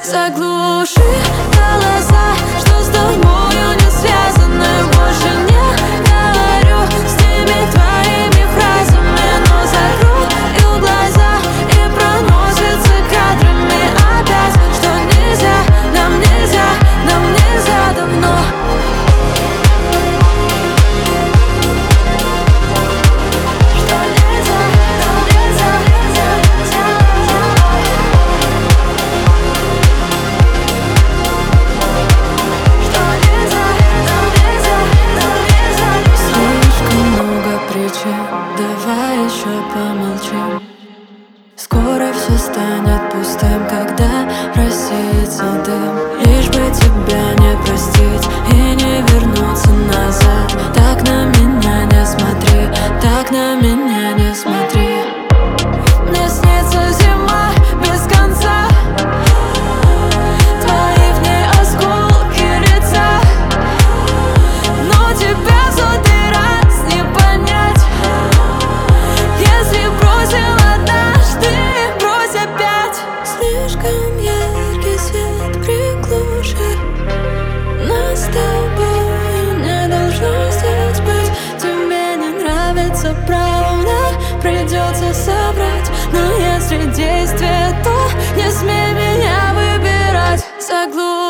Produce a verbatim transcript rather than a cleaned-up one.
Заглуши голоса, что с тобою не связаны. Больше не говорю с ними твоими фразами, но закрою глаза и проносится кадрами опять, что нельзя, нам нельзя, нам нельзя давно. Давай еще помолчим. Скоро все станет пустым, когда рассеется дым. Лишь бы тебя не простить и не вернуться назад. Так на меня не смотри, так на меня не смотри. Мне снится зима без конца, твои в ней осколки лица, но тебя в сотый раз не понять. Если бросил однажды, брось опять. Слишком яркий свет приглуши, нас с тобой не должно здесь быть. Тебе не нравится правда, придется соврать. Но если действие, то не смей меня выбирать. Заглуши